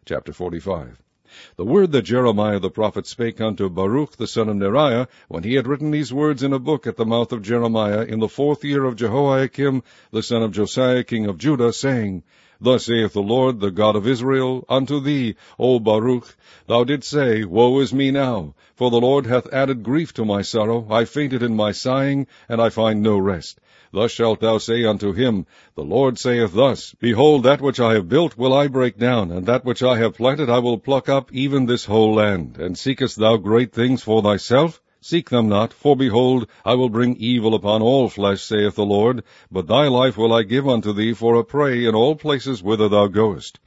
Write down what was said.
Chapter 45. The word that Jeremiah the prophet spake unto Baruch the son of Neriah, when he had written these words in a book at the mouth of Jeremiah, in the 4th year of Jehoiakim the son of Josiah king of Judah, saying, Thus saith the Lord, the God of Israel, unto thee, O Baruch, thou didst say, Woe is me now, for the Lord hath added grief to my sorrow, I fainted in my sighing, and I find no rest. Thus shalt thou say unto him, The Lord saith thus, Behold, that which I have built will I break down, and that which I have planted I will pluck up, even this whole land. And seekest thou great things for thyself? Seek them not, for behold, I will bring evil upon all flesh, saith the Lord, but thy life will I give unto thee for a prey in all places whither thou goest.